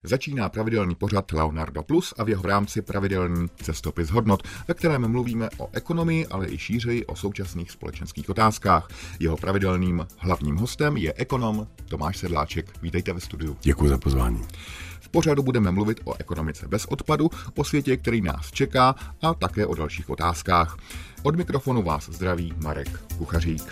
Začíná pravidelný pořad Leonardo Plus a v jeho rámci pravidelný cestopis hodnot, ve kterém mluvíme o ekonomii, ale i šířeji o současných společenských otázkách. Jeho pravidelným hlavním hostem je ekonom Tomáš Sedláček. Vítejte ve studiu. Děkuji za pozvání. V pořadu budeme mluvit o ekonomice bez odpadu, o světě, který nás čeká a také o dalších otázkách. Od mikrofonu vás zdraví Marek Kuchařík.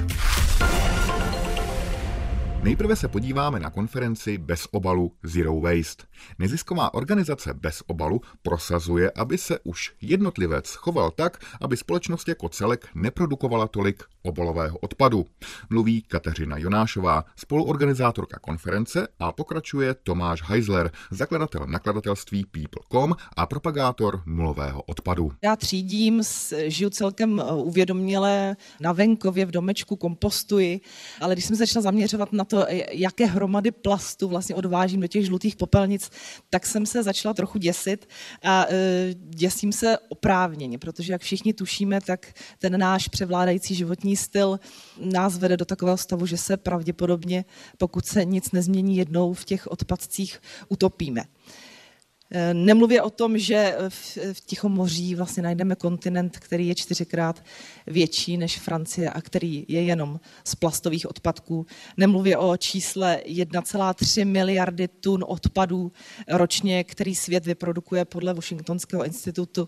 Nejprve se podíváme na konferenci Bez obalu Zero Waste. Nezisková organizace Bez obalu prosazuje, aby se už jednotlivec choval tak, aby společnost jako celek neprodukovala tolik obalového odpadu. Mluví Kateřina Jonášová, spoluorganizátorka konference, a pokračuje Tomáš Heisler, zakladatel nakladatelství People.com a propagátor nulového odpadu. Já třídím, žiju celkem uvědoměle na venkově v domečku, kompostuji, ale když jsem se začala zaměřovat na to, jaké hromady plastu vlastně odvážím do těch žlutých popelnic, tak jsem se začala trochu děsit a děsím se oprávněně, protože jak všichni tušíme, tak ten náš převládající životní styl nás vede do takového stavu, že se pravděpodobně, pokud se nic nezmění, jednou v těch odpadcích utopíme. Nemluvě o tom, že v Tichomoří vlastně najdeme kontinent, který je 4krát větší než Francie a který je jenom z plastových odpadků. Nemluvě o čísle 1,3 miliardy tun odpadů ročně, který svět vyprodukuje podle Washingtonského institutu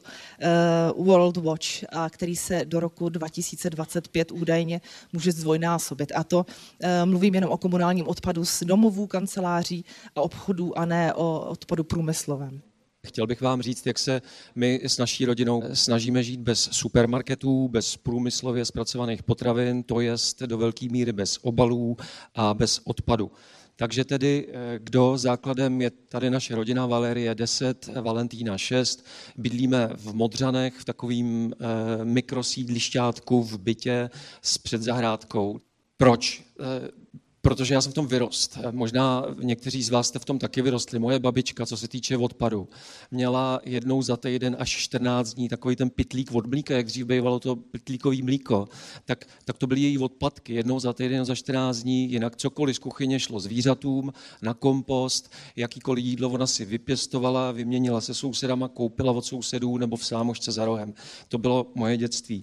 World Watch a který se do roku 2025 údajně může zdvojnásobit. A to mluvím jenom o komunálním odpadu z domovů, kanceláří a obchodů a ne o odpadu průmyslovém. Chtěl bych vám říct, jak se my s naší rodinou snažíme žít bez supermarketů, bez průmyslově zpracovaných potravin, to jest do velké míry bez obalů a bez odpadu. Takže tedy, kdo základem je tady naše rodina, Valérie 10, Valentína 6, bydlíme v Modřanech, v takovým mikrosídlišťátku v bytě s předzahrádkou. Proč? Protože já jsem v tom vyrost. Možná někteří z vás jste v tom taky vyrostli. Moje babička, co se týče odpadu, měla jednou za týden až 14 dní takový ten pytlík od mlíka, jak dřív bývalo to pytlíkový mlíko, tak to byly její odpadky. Jednou za týden, za 14 dní, jinak cokoliv z kuchyně šlo zvířatům, na kompost, jakýkoliv jídlo ona si vypěstovala, vyměnila se sousedama, koupila od sousedů nebo v sámošce za rohem. To bylo moje dětství.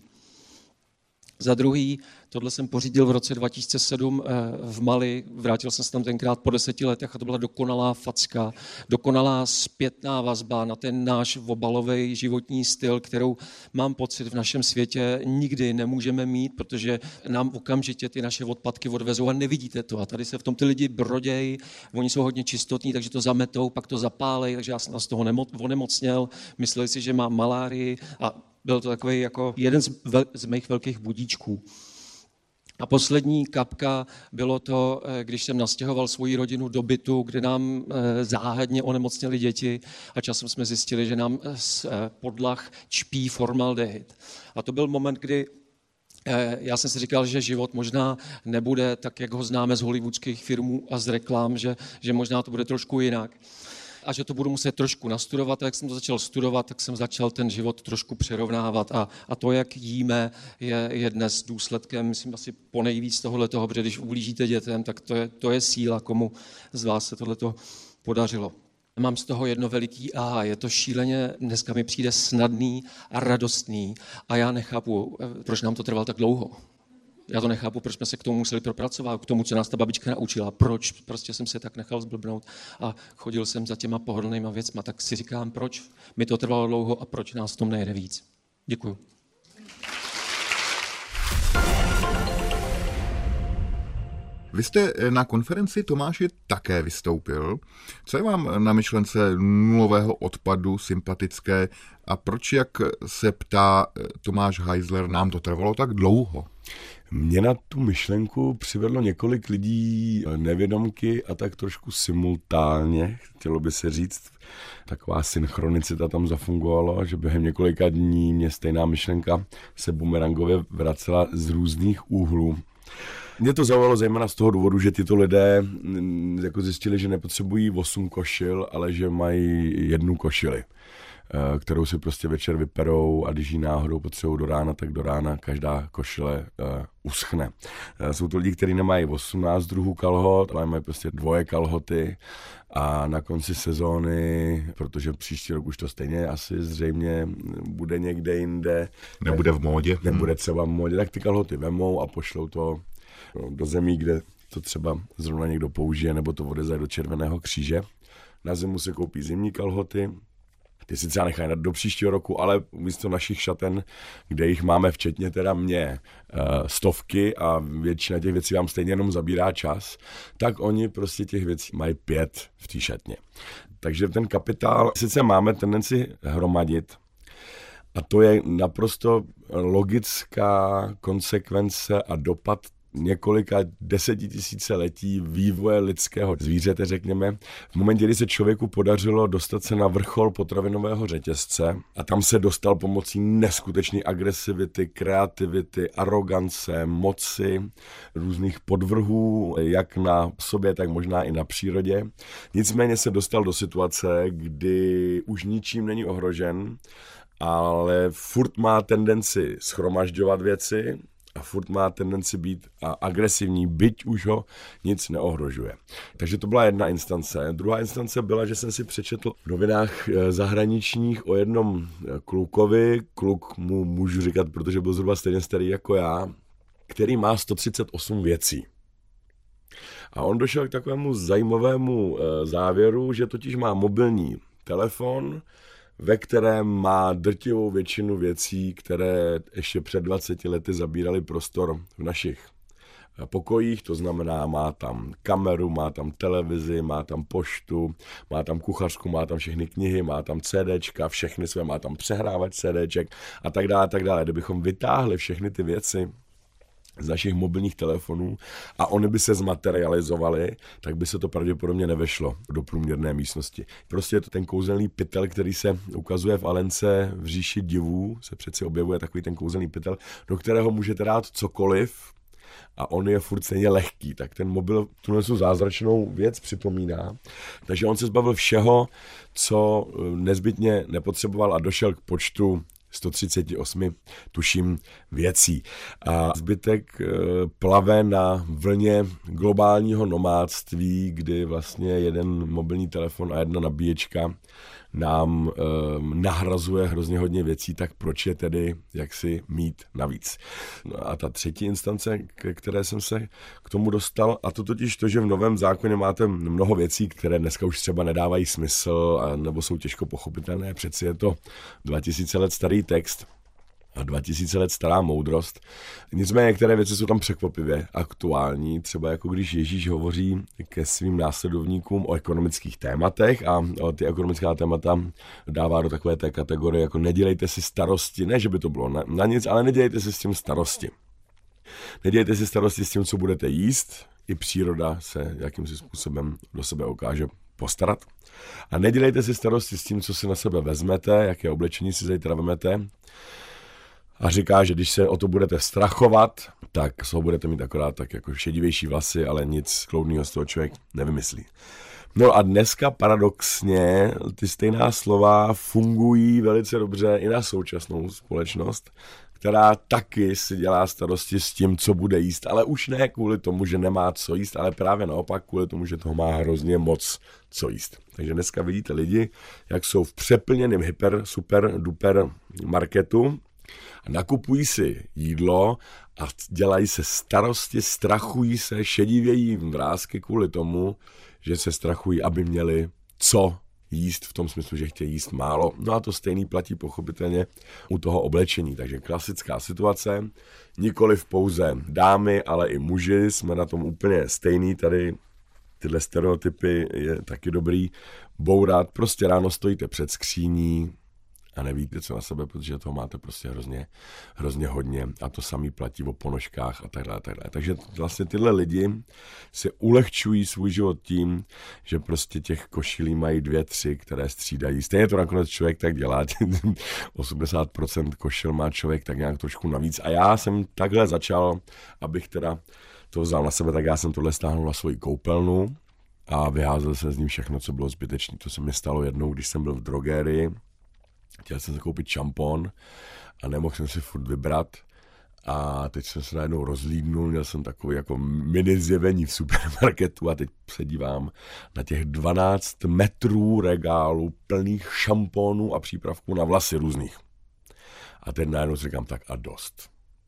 Za druhý, tohle jsem pořídil v roce 2007 v Mali, vrátil jsem se tam tenkrát po 10 letech a to byla dokonalá facka, dokonalá zpětná vazba na ten náš obalový životní styl, kterou mám pocit v našem světě nikdy nemůžeme mít, protože nám okamžitě ty naše odpadky odvezou a nevidíte to. A tady se v tom ty lidi brodějí, oni jsou hodně čistotní, takže to zametou, pak to zapálej, takže já jsem z toho onemocněl, mysleli si, že mám malárii a byl to takový jako jeden z mých velkých budíčků. A poslední kapka bylo to, když jsem nastěhoval svoji rodinu do bytu, kde nám záhadně onemocněly děti a časem jsme zjistili, že nám z podlah čpí formaldehyd. A to byl moment, kdy já jsem si říkal, že život možná nebude tak, jak ho známe z hollywoodských filmů a z reklam, že možná to bude trošku jinak. A že to budu muset trošku nastudovat. A jak jsem to začal studovat, tak jsem začal ten život trošku přerovnávat. A to, jak jíme, je dnes důsledkem, myslím, asi ponejvíc tohohletoho, protože když ublížíte dětem, tak to je síla, komu z vás se tohleto podařilo. Mám z toho jedno veliký aha, je to šíleně, dneska mi přijde snadný a radostný a já nechápu, proč nám to trvalo tak dlouho. Já to nechápu, proč jsme se k tomu museli propracovat, k tomu, co nás ta babička naučila. Proč prostě jsem se tak nechal zblbnout a chodil jsem za těma pohodlnýma věcma. Tak si říkám, proč mi to trvalo dlouho a proč nás v tom nejde víc. Děkuju. Vy jste na konferenci, Tomáši, také vystoupil. Co je vám na myšlence nulového odpadu sympatické a proč, jak se ptá Tomáš Heisler, nám to trvalo tak dlouho? Mě na tu myšlenku přivedlo několik lidí nevědomky a tak trošku simultánně, chtělo by se říct. Taková synchronicita tam zafungovala, že během několika dní mě stejná myšlenka se bumerangově vracela z různých úhlů. Mě to zaujalo zejména z toho důvodu, že tyto lidé jako zjistili, že nepotřebují 8 košil, ale že mají 1 košili, kterou si prostě večer vyperou a když ji náhodou potřebují do rána, tak do rána každá košile uschne. Jsou to lidi, kteří nemají 18 druhů kalhot, ale mají prostě 2 kalhoty a na konci sezóny, protože příští rok už to stejně asi zřejmě bude někde jinde. Nebude v módě. Nebude třeba v módě, tak ty kalhoty vemou a pošlou to do zemí, kde to třeba zrovna někdo použije, nebo to odezdají do Červeného kříže. Na zimu se koupí zimní kalhoty, ty si třeba nechají do příštího roku, ale místo našich šaten, kde jich máme včetně teda mě stovky a většina těch věcí vám stejně jenom zabírá čas, tak oni prostě těch věcí mají 5 v té šatně. Takže ten kapitál sice máme tendenci hromadit, a to je naprosto logická konsekvence a dopad několika desetitisíciletí vývoje lidského zvířete, řekněme. V momentě, kdy se člověku podařilo dostat se na vrchol potravinového řetězce a tam se dostal pomocí neskutečné agresivity, kreativity, arogance, moci, různých podvrhů, jak na sobě, tak možná i na přírodě. Nicméně se dostal do situace, kdy už ničím není ohrožen, ale furt má tendenci shromažďovat věci a furt má tendenci být agresivní, byť už ho nic neohrožuje. Takže to byla jedna instance. Druhá instance byla, že jsem si přečetl v novinách zahraničních o jednom klukovi, kluk mu můžu říkat, protože byl zhruba stejně starý jako já, který má 138 věcí. A on došel k takovému zajímavému závěru, že totiž má mobilní telefon, ve kterém má drtivou většinu věcí, které ještě před 20 lety zabíraly prostor v našich pokojích, to znamená, má tam kameru, má tam televizi, má tam poštu, má tam kuchařku, má tam všechny knihy, má tam CDčka, všechny své, má tam přehrávač CDček a tak dále, tak dále. Kdybychom vytáhli všechny ty věci z našich mobilních telefonů a oni by se zmaterializovaly, tak by se to pravděpodobně nevešlo do průměrné místnosti. Prostě je to ten kouzelný pytel, který se ukazuje v Alence v říši divů, se přeci objevuje takový ten kouzelný pytel, do kterého můžete dát cokoliv a on je furt stejně lehký, tak ten mobil tuhle zázračnou věc připomíná. Takže on se zbavil všeho, co nezbytně nepotřeboval a došel k počtu 138, tuším, věcí. A zbytek plave na vlně globálního nomádství, kdy vlastně jeden mobilní telefon a jedna nabíječka nám nahrazuje hrozně hodně věcí, tak proč je tedy jaksi mít navíc. No a ta třetí instance, ke které jsem se k tomu dostal, a to totiž to, že v novém zákoně máte mnoho věcí, které dneska už třeba nedávají smysl nebo jsou těžko pochopitelné, přeci je to 2000 let starý text a 2000 let stará moudrost. Nicméně některé věci jsou tam překvapivě aktuální, třeba jako když Ježíš hovoří ke svým následovníkům o ekonomických tématech a ty ekonomická témata dává do takové té kategorie jako nedělejte si starosti, ne, že by to bylo na nic, ale nedělejte si s tím starosti. Nedělejte si starosti s tím, co budete jíst, i příroda se jakýmsi způsobem do sebe ukáže postarat. A nedělejte si starosti s tím, co si na sebe vezmete, jaké oblečení si zítra vemete. A říká, že když se o to budete strachovat, tak z budete mít akorát tak jako šedivější vlasy, ale nic kloudného z toho člověk nevymyslí. No a dneska paradoxně ty stejná slova fungují velice dobře i na současnou společnost, která taky si dělá starosti s tím, co bude jíst, ale už ne kvůli tomu, že nemá co jíst, ale právě naopak kvůli tomu, že toho má hrozně moc co jíst. Takže dneska vidíte lidi, jak jsou v přeplněném hyper, super, duper marketu, nakupují si jídlo a dělají se starosti, strachují se, šedivějí vrásky kvůli tomu, že se strachují, aby měli co jíst v tom smyslu, že chtějí jíst málo. No a to stejný platí pochopitelně u toho oblečení. Takže klasická situace, nikoliv pouze dámy, ale i muži, jsme na tom úplně stejný. Tady tyhle stereotypy je taky dobrý bourat. Prostě ráno stojíte před skříní a nevíte, co na sebe, protože toho máte prostě hrozně hodně a to samý platí o ponožkách a tak dále. Takže vlastně tyhle lidi si ulehčují svůj život tím, že prostě těch košilí mají 2, 3, které střídají. Stejně to nakonec člověk tak dělá, 80% košil má člověk tak nějak trošku navíc a já jsem takhle začal, abych teda to vzal na sebe, tak já jsem tohle stáhnul na svoji koupelnu a vyházel jsem z ní všechno, co bylo zbytečné. To se mi stalo jednou, když jsem byl v drogérii. Chtěl jsem si koupit šampon a nemohl jsem si furt vybrat. A teď jsem se najednou rozlídnul, měl jsem takový jako mini zjevení v supermarketu a teď se dívám na těch 12 metrů regálu plných šamponů a přípravků na vlasy různých. A teď najednou si říkám, tak a dost.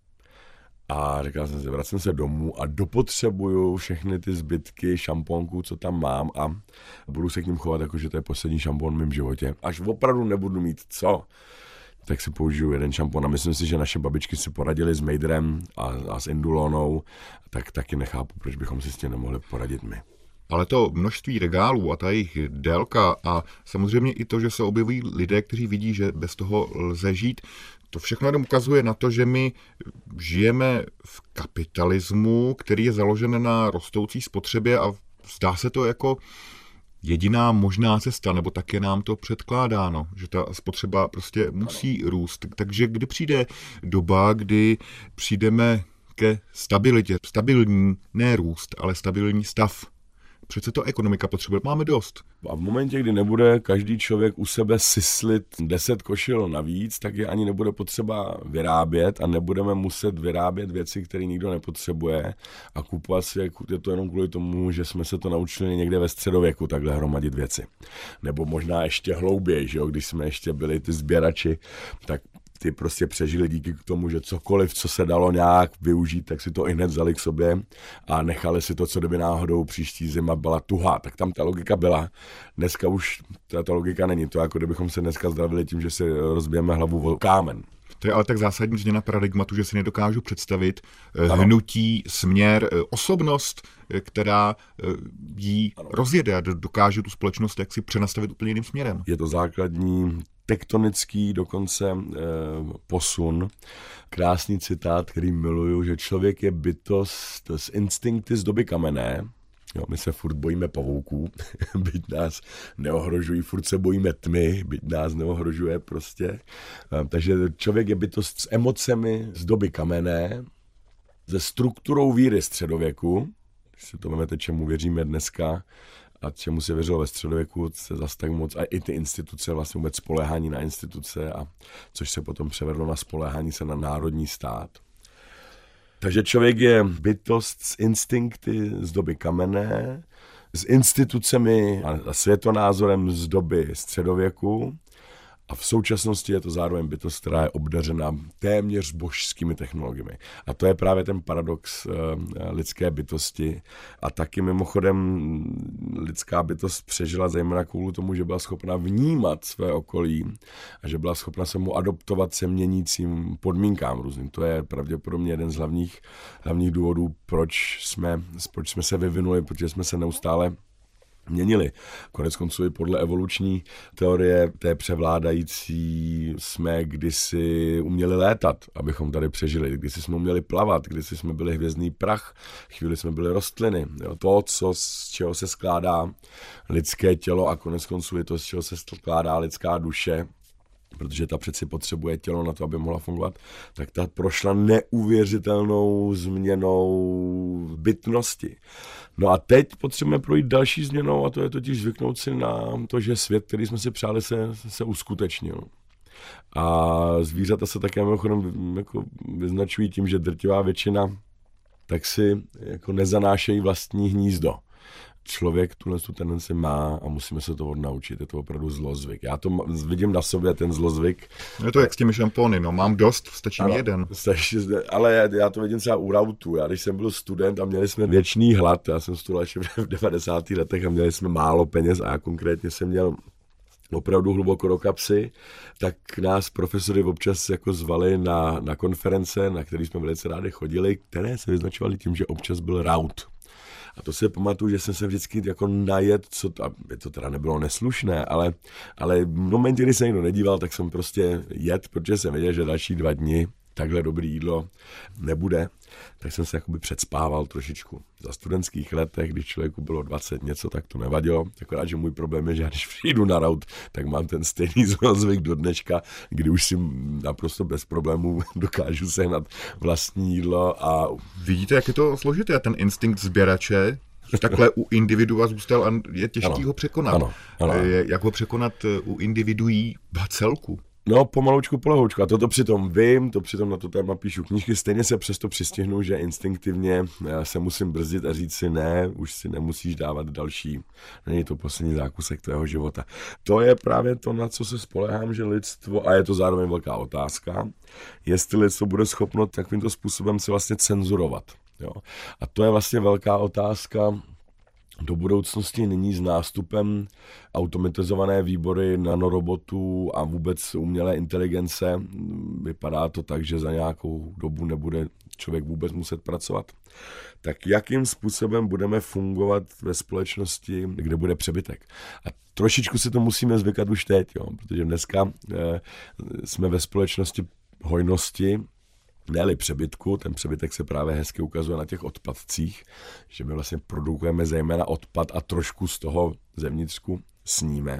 A říkal jsem si, vracím se domů a dopotřebuju všechny ty zbytky šamponků, co tam mám a budu se k ním chovat, jako že to je poslední šampon v mém životě. Až opravdu nebudu mít co, tak si použiju jeden šampon a myslím si, že naše babičky si poradili s Mejdrem a s Indulonou, tak taky nechápu, proč bychom si s tím nemohli poradit my. Ale to množství regálů a ta jejich délka a samozřejmě i to, že se objevují lidé, kteří vidí, že bez toho lze žít, to všechno jenom ukazuje na to, že my žijeme v kapitalismu, který je založen na rostoucí spotřebě a zdá se to jako jediná možná cesta, nebo tak je nám to předkládáno, že ta spotřeba prostě musí růst. Takže kdy přijde doba, kdy přijdeme ke stabilitě, stabilní, ne růst, ale stabilní stav. Přece to ekonomika potřebuje, máme dost. A v momentě, kdy nebude každý člověk u sebe syslit 10 košil navíc, tak je ani nebude potřeba vyrábět a nebudeme muset vyrábět věci, které nikdo nepotřebuje a kupovat si je to jenom kvůli tomu, že jsme se to naučili někde ve středověku takhle hromadit věci. Nebo možná ještě hlouběji, že jo? Když jsme ještě byli ty sběrači, tak ty prostě přežili díky k tomu, že cokoliv, co se dalo nějak využít, tak si to i hned vzali k sobě a nechali si to, co kdyby náhodou příští zima byla tuhá. Tak tam ta logika byla. Dneska už ta logika není. To jako kdybychom se dneska zdravili tím, že si rozbijeme hlavu o kámen. To je ale tak zásadní změna paradigmatu, že si nedokážu představit hnutí, směr, osobnost, která jí rozjede a dokáže tu společnost jaksi přenastavit úplně jiným směrem. Je to základní tektonický dokonce posun. Krásný citát, který miluju, že člověk je bytost z instinkty z doby kamenné. Jo, my se furt bojíme pavouků, byť nás neohrožují, furt se bojíme tmy, byť nás neohrožuje prostě. Takže člověk je bytost s emocemi z doby kamenné, se strukturou víry středověku, když si to vezmete, čemu věříme dneska, a čemu se věřilo ve středověku, se zas tak moc, a i ty instituce, vlastně vůbec spoléhání na instituce, a což se potom převedlo na spoléhání se na národní stát. Takže člověk je bytost s instinkty z doby kamenné, s institucemi a světonázorem z doby středověku, a v současnosti je to zároveň bytost, která je obdařena téměř božskými technologiemi. A to je právě ten paradox lidské bytosti. A taky mimochodem lidská bytost přežila zejména kvůli tomu, že byla schopna vnímat své okolí a že byla schopna se mu adoptovat se měnícím podmínkám různým. To je pravděpodobně jeden z hlavních důvodů, proč jsme se vyvinuli, protože jsme se neustále měnili. Konec konců i podle evoluční teorie té převládající jsme kdysi uměli létat, abychom tady přežili. Kdysi jsme uměli plavat, kdysi jsme byli hvězdný prach, chvíli jsme byli rostliny. Jo, to, z čeho se skládá lidské tělo, a konec konců je to, z čeho se skládá lidská duše, protože ta přeci potřebuje tělo na to, aby mohla fungovat, tak ta prošla neuvěřitelnou změnou bytnosti. No a teď potřebujeme projít další změnou, a to je totiž zvyknout si na to, že svět, který jsme si přáli, se uskutečnil. A zvířata se také mimochodem jako vyznačují tím, že drtivá většina tak si jako nezanášejí vlastní hnízdo. Člověk tu tendenci má a musíme se to odnaučit. Je to opravdu zlozvyk. Já to vidím na sobě, ten zlozvyk. Je to jak s těmi šampony, no. Mám dost, stačí mi jeden. Ale já to vidím třeba u Rautu. Já když jsem byl student a měli jsme věčný hlad, já jsem studoval ještě v 90. letech a měli jsme málo peněz a já konkrétně jsem měl opravdu hluboko do kapsy, tak nás profesory občas jako zvali na konference, na které jsme velice rádi chodili, které se vyznačovaly tím, že občas byl Raut. A to si pamatuju, že jsem se vždycky jako najet, aby to teda nebylo neslušné, ale v momentě, kdy se někdo nedíval, tak jsem prostě jet, protože jsem věděl, že další 2 dny takhle dobrý jídlo nebude, tak jsem se jakoby předspával trošičku. Za studentských letech, když člověku bylo 20 něco, tak to nevadilo. Akorát, že můj problém je, že když přijdu na raut, tak mám ten stejný zvyk do dneška, kdy už si naprosto bez problémů dokážu sehnat vlastní jídlo. A vidíte, jak je to složité, ten instinkt sběrače, takhle u individua zůstal a je těžký ho překonat. Ano. Jak ho překonat u individuí v celku? No, pomaloučku, polehoučku. A to přitom vím, to přitom na to téma píšu knížky, stejně se přesto přistihnu, že instinktivně se musím brzdit a říct si ne, už si nemusíš dávat další. Není to poslední zákusek tvého života. To je právě to, na co se spolehám, že lidstvo, a je to zároveň velká otázka, jestli lidstvo bude schopno takovýmto způsobem se vlastně cenzurovat. Jo? A to je vlastně velká otázka do budoucnosti. Nyní s nástupem automatizované výbory nanorobotů a vůbec umělé inteligence vypadá to tak, že za nějakou dobu nebude člověk vůbec muset pracovat. Tak jakým způsobem budeme fungovat ve společnosti, kde bude přebytek? A trošičku si to musíme zvykat už teď, jo? Protože dneska jsme ve společnosti hojnosti, ne-li přebytku, ten přebytek se právě hezky ukazuje na těch odpadcích, že my vlastně produkujeme zejména odpad a trošku z toho zevnitřku sníme.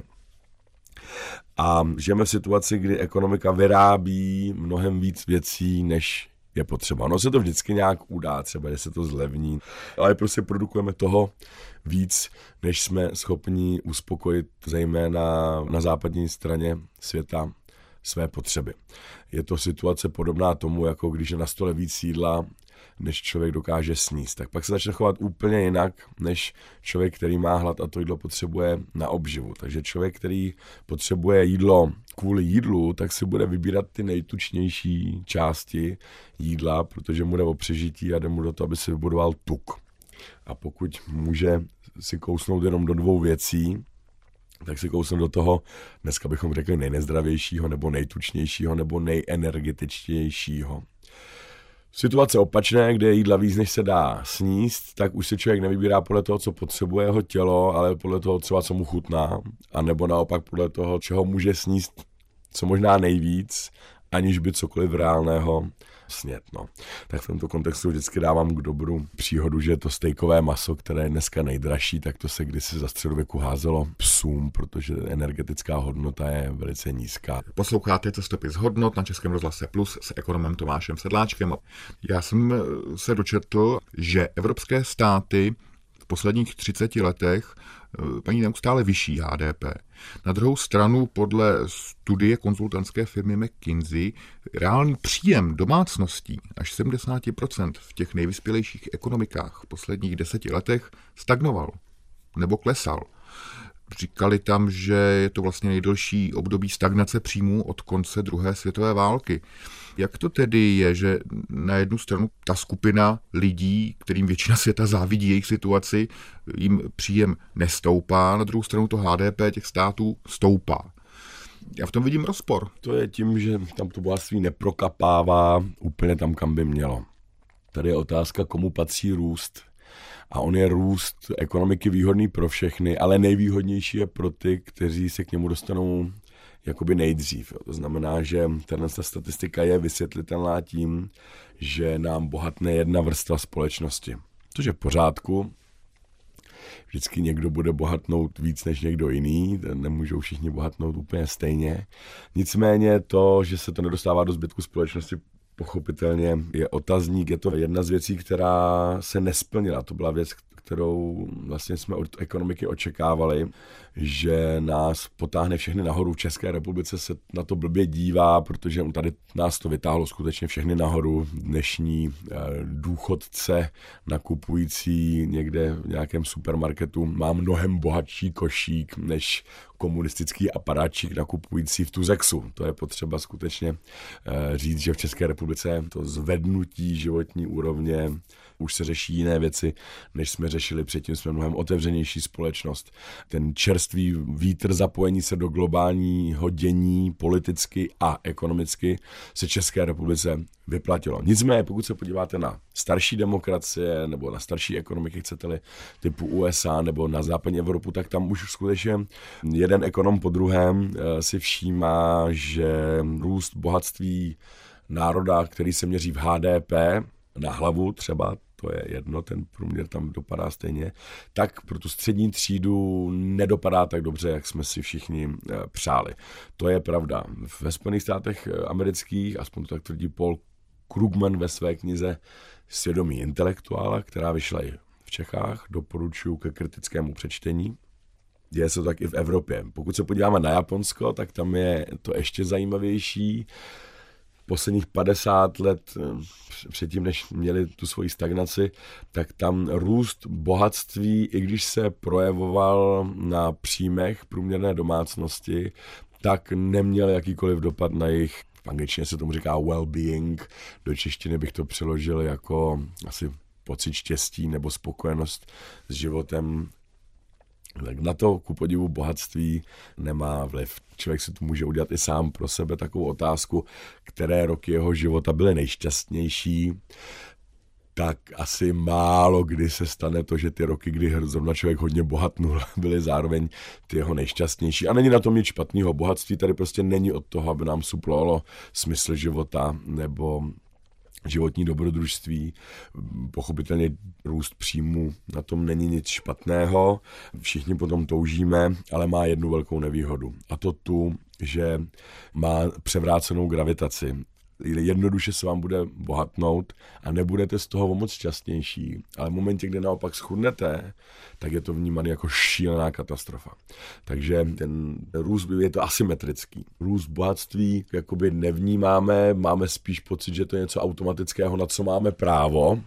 A žijeme v situaci, kdy ekonomika vyrábí mnohem víc věcí, než je potřeba. No se to vždycky nějak udá, třeba že se to zlevní, ale prostě produkujeme toho víc, než jsme schopni uspokojit zejména na západní straně světa své potřeby. Je to situace podobná tomu, jako když je na stole víc jídla, než člověk dokáže sníst. Tak pak se začne chovat úplně jinak, než člověk, který má hlad a to jídlo potřebuje na obživu. Takže člověk, který potřebuje jídlo kvůli jídlu, tak si bude vybírat ty nejtučnější části jídla, protože mu jde o přežití a jde mu do toho, aby si vybudoval tuk. A pokud může si kousnout jenom do dvou věcí, tak si kousnu do toho, dneska bychom řekli nejnezdravějšího, nebo nejtučnějšího, nebo nejenergetičtějšího. Situace opačné, kde je jídla víc, než se dá sníst, tak už se člověk nevybírá podle toho, co potřebuje jeho tělo, ale podle toho třeba, co mu chutná, a nebo naopak podle toho, čeho může sníst co možná nejvíc, aniž by cokoliv reálného snět. No. Tak v tomto kontextu vždycky dávám k dobru příhodu, že to stejkové maso, které je dneska nejdražší, tak to se kdysi za středověku házelo psům, protože energetická hodnota je velice nízká. Posloucháte Cestopis hodnot na Českém rozhlase Plus s ekonomem Tomášem Sedláčkem. Já jsem se dočetl, že evropské státy v posledních 30 letech mají neustále vyšší HDP. Na druhou stranu podle studie konzultantské firmy McKinsey reálný příjem domácností až 70% v těch nejvyspělejších ekonomikách v posledních 10 letech stagnoval nebo klesal. Říkali tam, že je to vlastně nejdelší období stagnace příjmů od konce druhé světové války. Jak to tedy je, že na jednu stranu ta skupina lidí, kterým většina světa závidí jejich situaci, jim příjem nestoupá, na druhou stranu to HDP těch států stoupá? Já v tom vidím rozpor. To je tím, že tam to bohatství neprokapává úplně tam, kam by mělo. Tady je otázka, komu patří růst. A on je růst ekonomiky výhodný pro všechny, ale nejvýhodnější je pro ty, kteří se k němu dostanou jakoby nejdřív. To znamená, že tato statistika je vysvětlitelná tím, že nám bohatne jedna vrstva společnosti. Což je v pořádku. Vždycky někdo bude bohatnout víc než někdo jiný, nemůžou všichni bohatnout úplně stejně. Nicméně to, že se to nedostává do zbytku společnosti, pochopitelně je otazník, je to jedna z věcí, která se nesplnila. To byla věc, kterou vlastně jsme od ekonomiky očekávali, že nás potáhne všechny nahoru. V České republice se na to blbě dívá, protože tady nás to vytáhlo skutečně všechny nahoru. Dnešní důchodce nakupující někde v nějakém supermarketu má mnohem bohatší košík než komunistický aparáčik nakupující v Tuzexu. To je potřeba skutečně říct, že v České republice to zvednutí životní úrovně už se řeší jiné věci, než jsme řešili předtím. Jsme mnohem otevřenější společnost. Ten čerstvý vítr zapojení se do globálního dění politicky a ekonomicky se České republice vyplatilo. Nicméně, pokud se podíváte na starší demokracie nebo na starší ekonomiky, chcete-li, typu USA nebo na západní Evropu, tak tam už skutečně jeden ekonom po druhém si všímá, že růst bohatství národa, který se měří v HDP na hlavu třeba, to je jedno, ten průměr tam dopadá stejně, tak pro tu střední třídu nedopadá tak dobře, jak jsme si všichni přáli. To je pravda. Ve Spojených státech amerických, aspoň to tak tvrdí Paul Krugman ve své knize Svědomí intelektuála, která vyšla i v Čechách, doporučuji ke kritickému přečtení. Děje se to tak i v Evropě. Pokud se podíváme na Japonsko, tak tam je to ještě zajímavější. Posledních 50 let předtím, než měli tu svoji stagnaci, tak tam růst bohatství, i když se projevoval na příjmech průměrné domácnosti, tak neměl jakýkoliv dopad na jejich, v angličtině se tomu říká well-being, do češtiny bych to přeložil jako asi pocit štěstí nebo spokojenost s životem. Tak na to, ku podivu, bohatství nemá vliv. Člověk si tu může udělat i sám pro sebe takovou otázku, které roky jeho života byly nejšťastnější, tak asi málo kdy se stane to, že ty roky, kdy zrovna člověk hodně bohatnul, byly zároveň ty jeho nejšťastnější. A není na tom nic špatného. Bohatství tady prostě není od toho, aby nám suplovalo smysl života nebo životní dobrodružství, pochopitelně růst příjmu, na tom není nic špatného, všichni potom toužíme, ale má jednu velkou nevýhodu. A to tu, že má převrácenou gravitaci. Jednoduše se vám bude bohatnout a nebudete z toho moc šťastnější, ale v momentě, kdy naopak schudnete, tak je to vnímané jako šílená katastrofa. Takže ten růst je to asymetrický. Růst bohatství jakoby nevnímáme, máme spíš pocit, že to je něco automatického, na co máme právo.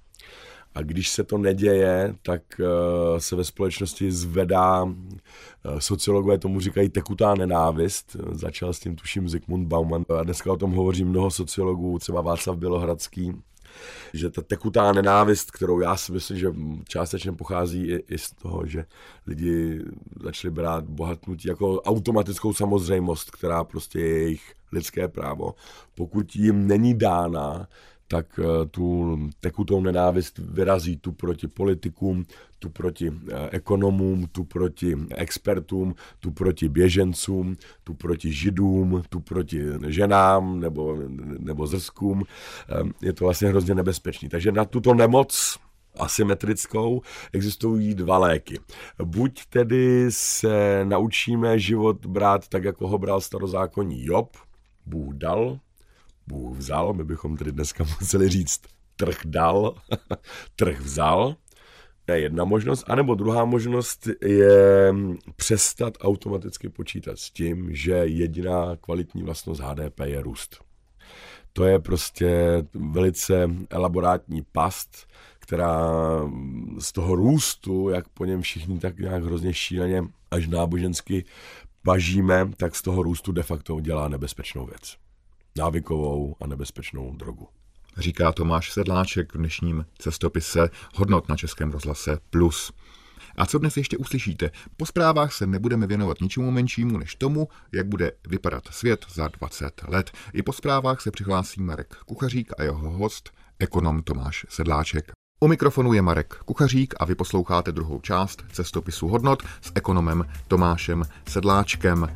A když se to neděje, tak se ve společnosti zvedá, sociologové tomu říkají tekutá nenávist. Začal s tím tuším Zygmunt Bauman a dneska o tom hovoří mnoho sociologů, třeba Václav Bělohradský, že ta tekutá nenávist, kterou já si myslím, že částečně pochází i z toho, že lidi začali brát bohatnutí jako automatickou samozřejmost, která prostě je jejich lidské právo. Pokud jim není dána, tak tu tekutou nenávist vyrazí tu proti politikům, tu proti ekonomům, tu proti expertům, tu proti běžencům, tu proti židům, tu proti ženám nebo zrskům. Je to vlastně hrozně nebezpečný. Takže na tuto nemoc asymetrickou existují dva léky. Buď tedy se naučíme život brát tak, jako ho bral starozákonní Job, Bůh dal, Bůh vzal, my bychom tedy dneska museli říct trh dal, trh vzal. To je jedna možnost. A nebo druhá možnost je přestat automaticky počítat s tím, že jediná kvalitní vlastnost HDP je růst. To je prostě velice elaborátní past, která z toho růstu, jak po něm všichni tak nějak hrozně šíleně až nábožensky bažíme, tak z toho růstu de facto dělá nebezpečnou věc. Návykovou a nebezpečnou drogu. Říká Tomáš Sedláček v dnešním cestopise Hodnot na Českém rozhlase Plus. A co dnes ještě uslyšíte? Po zprávách se nebudeme věnovat ničemu menšímu než tomu, jak bude vypadat svět za 20 let. I po zprávách se přihlásí Marek Kuchařík a jeho host, ekonom Tomáš Sedláček. U mikrofonu je Marek Kuchařík a vy posloucháte druhou část cestopisu Hodnot s ekonomem Tomášem Sedláčkem.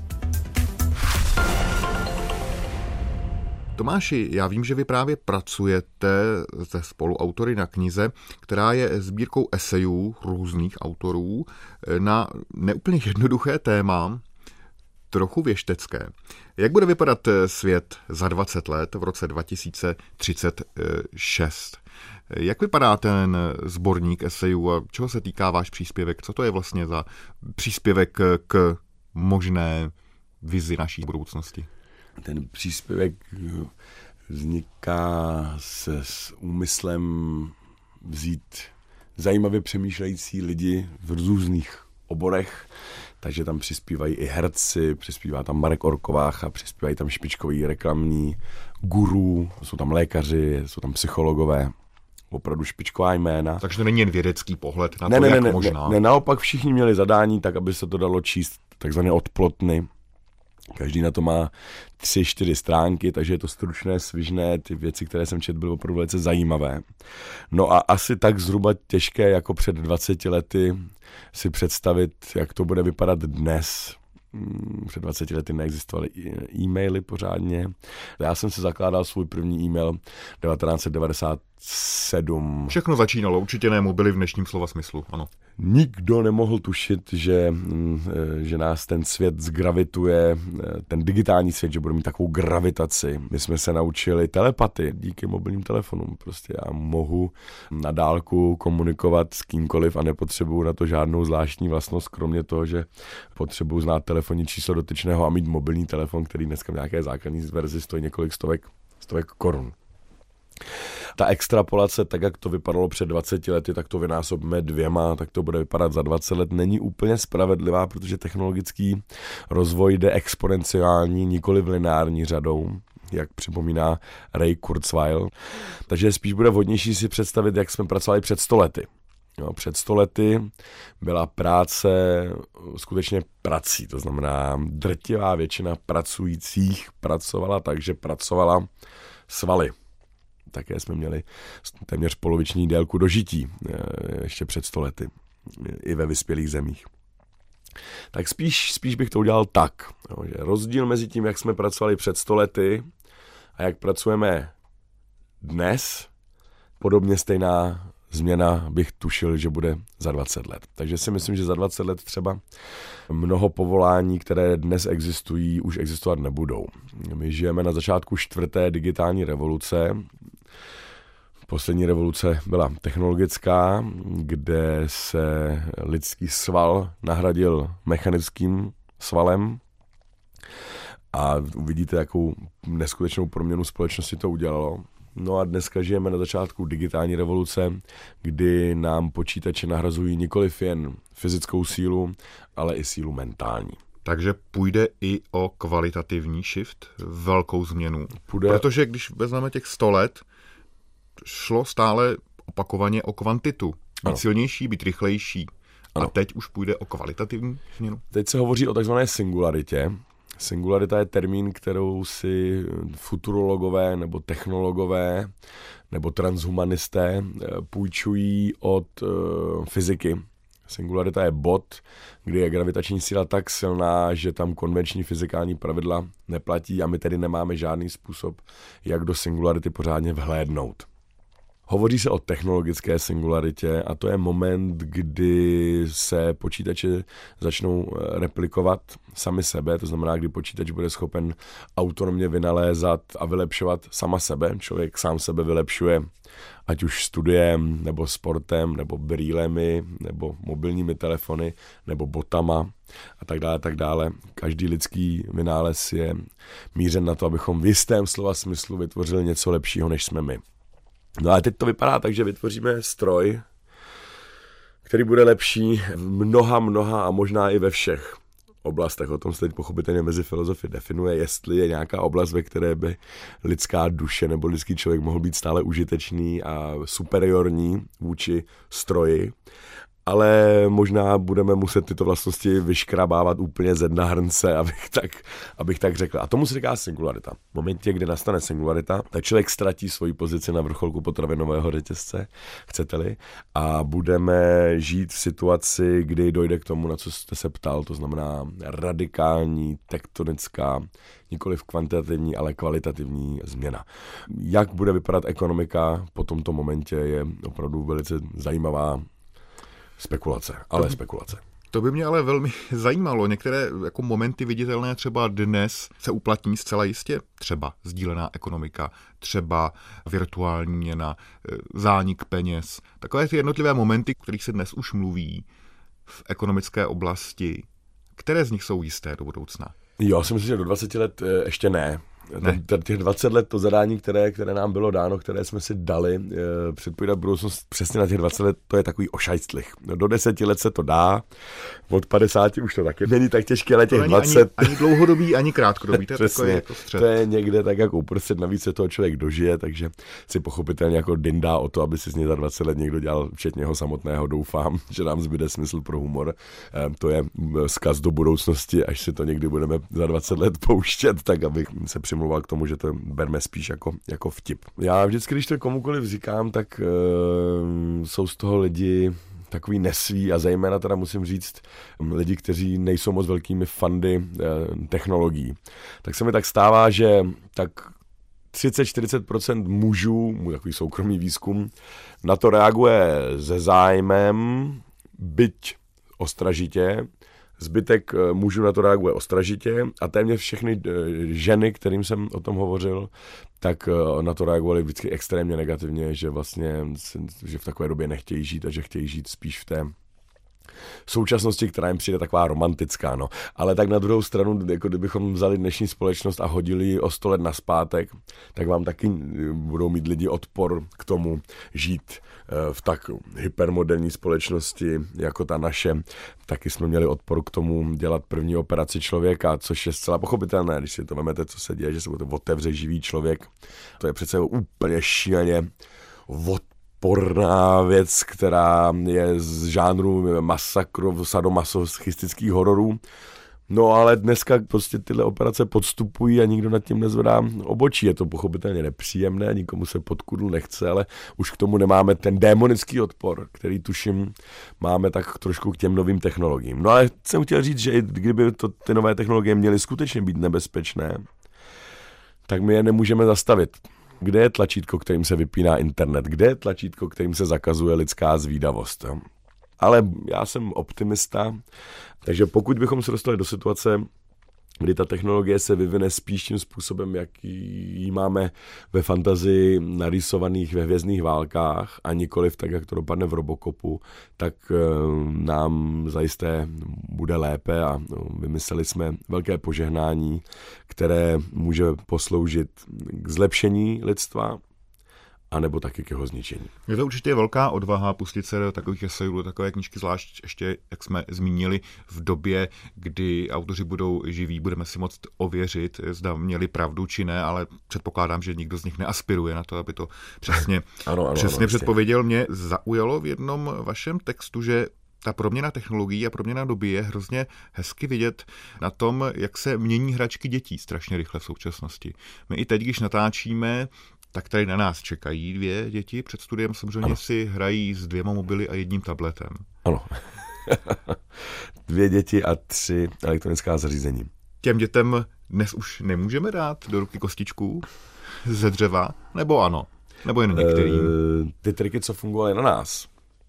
Tomáši, já vím, že vy právě pracujete se spoluautory na knize, která je sbírkou esejů různých autorů na neúplně jednoduché téma, trochu věštecké. Jak bude vypadat svět za 20 let v roce 2036? Jak vypadá ten sborník esejů a čeho se týká váš příspěvek? Co to je vlastně za příspěvek k možné vizi naší budoucnosti? Ten příspěvek vzniká s úmyslem vzít zajímavě přemýšlející lidi v různých oborech, takže tam přispívají i herci, přispívá tam Marek Orkovácha, přispívají tam špičkoví reklamní guru, jsou tam lékaři, jsou tam psychologové, opravdu špičková jména. Takže to není jen vědecký pohled na to, jak možná. Ne, naopak všichni měli zadání tak, aby se to dalo číst takzvaně od plotny. Každý na to má 3-4 stránky, takže je to stručné, svižné, ty věci, které jsem četl, byly opravdu velice zajímavé. No a asi tak zhruba těžké jako před 20 lety si představit, jak to bude vypadat dnes. Před 20 lety neexistovaly e-maily pořádně. Já jsem si zakládal svůj první e-mail 1997. Všechno začínalo, určitě ne mobily v dnešním slova smyslu, ano. Nikdo nemohl tušit, že nás ten svět zgravituje, ten digitální svět, že bude mít takovou gravitaci. My jsme se naučili telepatii díky mobilním telefonům. Prostě já mohu na dálku komunikovat s kýmkoliv a nepotřebuju na to žádnou zvláštní vlastnost, kromě toho, že potřebuju znát telefonní číslo dotyčného a mít mobilní telefon, který dneska v nějaké základní verzi stojí několik stovek korun. Ta extrapolace, tak jak to vypadalo před 20 lety, tak to vynásobíme 2, tak to bude vypadat za 20 let, není úplně spravedlivá, protože technologický rozvoj jde exponenciální, nikoli lineární řadou, jak připomíná Ray Kurzweil. Takže spíš bude vhodnější si představit, jak jsme pracovali před 100 lety. No, před 100 lety byla práce skutečně prací, to znamená drtivá většina pracujících pracovala tak, že pracovala svaly. Také jsme měli téměř poloviční délku dožití ještě před 100 lety, i ve vyspělých zemích. Tak spíš bych to udělal tak, že rozdíl mezi tím, jak jsme pracovali před 100 lety a jak pracujeme dnes, podobně stejná změna bych tušil, že bude za 20 let. Takže si myslím, že za 20 let třeba mnoho povolání, které dnes existují, už existovat nebudou. My žijeme na začátku 4. digitální revoluce. Poslední revoluce byla technologická, kde se lidský sval nahradil mechanickým svalem. A uvidíte, jakou neskutečnou proměnu společnosti to udělalo. No a dneska žijeme na začátku digitální revoluce, kdy nám počítače nahrazují nikoliv jen fyzickou sílu, ale i sílu mentální. Takže půjde i o kvalitativní shift, velkou změnu. Protože když vezmeme těch 100 let, šlo stále opakovaně o kvantitu. Být silnější, být rychlejší. Ano. A teď už půjde o kvalitativní změnu. Teď se hovoří o takzvané singularitě. Singularita je termín, kterou si futurologové nebo technologové nebo transhumanisté půjčují od fyziky. Singularita je bod, kdy je gravitační síla tak silná, že tam konvenční fyzikální pravidla neplatí a my tedy nemáme žádný způsob, jak do singularity pořádně vhlédnout. Hovoří se o technologické singularitě a to je moment, kdy se počítače začnou replikovat sami sebe, to znamená, kdy počítač bude schopen autonomně vynalézat a vylepšovat sama sebe. Člověk sám sebe vylepšuje, ať už studiem, nebo sportem, nebo brýlemi, nebo mobilními telefony, nebo botama a tak dále, tak dále. Každý lidský vynález je mířen na to, abychom v jistém slova smyslu vytvořili něco lepšího, než jsme my. No a teď to vypadá tak, že vytvoříme stroj, který bude lepší v mnoha a možná i ve všech oblastech. O tom se teď pochopitelně mezi filozofy definuje, jestli je nějaká oblast, ve které by lidská duše nebo lidský člověk mohl být stále užitečný a superiorní vůči stroji. Ale možná budeme muset tyto vlastnosti vyškrabávat úplně ze dna hrnce, abych tak řekl. A tomu se říká singularita. V momentě, kdy nastane singularita, tak člověk ztratí svoji pozici na vrcholku potravinového řetězce, chcete-li, a budeme žít v situaci, kdy dojde k tomu, na co jste se ptal, to znamená radikální, tektonická, nikoliv kvantitativní, ale kvalitativní změna. Jak bude vypadat ekonomika po tomto momentě, je opravdu velice zajímavá spekulace. To by mě ale velmi zajímalo. Některé jako momenty viditelné třeba dnes se uplatní zcela jistě. Třeba sdílená ekonomika, třeba virtuální měna, zánik peněz. Takové ty jednotlivé momenty, o kterých se dnes už mluví v ekonomické oblasti. Které z nich jsou jisté do budoucna? Jo, si myslím, že do 20 let ještě ne. Těch 20 let to zadání, které nám bylo dáno, které jsme si dali předpovídat budoucnost přesně na těch 20 let, to je takový ošajstlich. Do 10 let se to dá, od 50 už to taky není tak těžké, ale těch 20... Ani dlouhodobý, ani krátkodobý, to je takový jako střed. To je někde tak jako uprostřed, navíc se toho člověk dožije, takže si pochopitelně jako dindá o to, aby si z něj za 20 let někdo dělal, včetně jeho samotného, doufám, že nám zbyde smysl pro humor. To je vzkaz do budoucnosti, až si to někdy budeme za 20 let pouštět, tak abych se přimlouval k tomu, že to berme spíš jako vtip. Já vždycky, když to komukoliv říkám, tak jsou z toho lidi takový nesví a zejména teda musím říct lidi, kteří nejsou moc velkými fandy technologií. Tak se mi tak stává, že tak 30-40% mužů, takový soukromý výzkum, na to reaguje se zájmem, byť ostražitě, zbytek mužů na to reaguje ostražitě a téměř všechny ženy, kterým jsem o tom hovořil, tak na to reagovali vždycky extrémně negativně, že vlastně že v takové době nechtějí žít a že chtějí žít spíš v té současnosti, která jim přijde taková romantická, no. Ale tak na druhou stranu, jako kdybychom vzali dnešní společnost a hodili ji o 100 let nazpátek, tak vám taky budou mít lidi odpor k tomu žít v tak hypermoderní společnosti, jako ta naše. Taky jsme měli odpor k tomu dělat první operaci člověka, což je zcela pochopitelné, když si to vemete, co se děje, že se to otevře živý člověk. To je přece úplně šíleně odporná věc, která je z žánru masakru, sadomasochistických hororů. No ale dneska prostě tyhle operace podstupují a nikdo nad tím nezvedá obočí. Je to pochopitelně nepříjemné, nikomu se pod kudlu nechce, ale už k tomu nemáme ten démonický odpor, který tuším máme tak trošku k těm novým technologiím. No ale jsem chtěl říct, že i kdyby ty nové technologie měly skutečně být nebezpečné, tak my je nemůžeme zastavit. Kde je tlačítko, kterým se vypíná internet? Kde je tlačítko, kterým se zakazuje lidská zvídavost? Ale já jsem optimista, takže pokud bychom se dostali do situace, kdy ta technologie se vyvine spíš tím způsobem, jaký máme ve fantazii narýsovaných ve Hvězdných válkách a nikoliv tak, jak to dopadne v Robocopu, tak nám zajisté bude lépe a vymysleli jsme velké požehnání, které může posloužit k zlepšení lidstva, anebo taky k jeho zničení. Je to určitě velká odvaha pustit se do takových esejů, do takové knížky, zvlášť ještě, jak jsme zmínili, v době, kdy autoři budou živí, budeme si moct ověřit, zda měli pravdu či ne, ale předpokládám, že nikdo z nich neaspiruje na to, aby to přesně, přesně předpověděl. Mě zaujalo v jednom vašem textu, že ta proměna technologií a proměna doby je hrozně hezky vidět na tom, jak se mění hračky dětí strašně rychle v současnosti. My i teď, když natáčíme, tak tady na nás čekají 2 děti. Před studiem samozřejmě si hrají s 2 mobily a 1 tabletem. Ano. 2 děti a 3 elektronická zařízení. Těm dětem dnes už nemůžeme dát do ruky kostičků ze dřeva? Nebo ano? Nebo jen některým? Ty triky, co fungovaly na nás,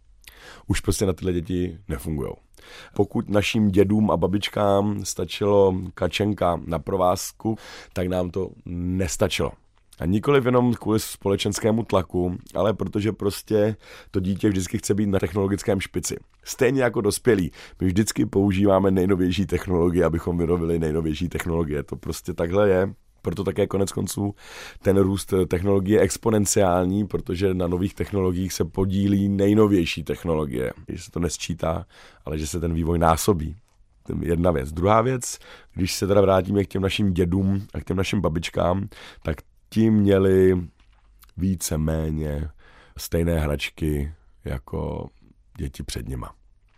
už prostě na tyhle děti nefungujou. Pokud našim dědům a babičkám stačilo kačenka na provázku, tak nám to nestačilo. A nikoliv jenom kvůli společenskému tlaku, ale protože prostě to dítě vždycky chce být na technologickém špici. Stejně jako dospělí. My vždycky používáme nejnovější technologie, abychom vyrobili nejnovější technologie. To prostě takhle je. Proto také konec konců ten růst technologie je exponenciální, protože na nových technologiích se podílí nejnovější technologie. Že se to nesčítá, ale že se ten vývoj násobí. Jedna věc. Druhá věc, když se teda vrátíme k těm našim dědům a k těm našim babičkám, tak ti měli víceméně stejné hračky jako děti před nima.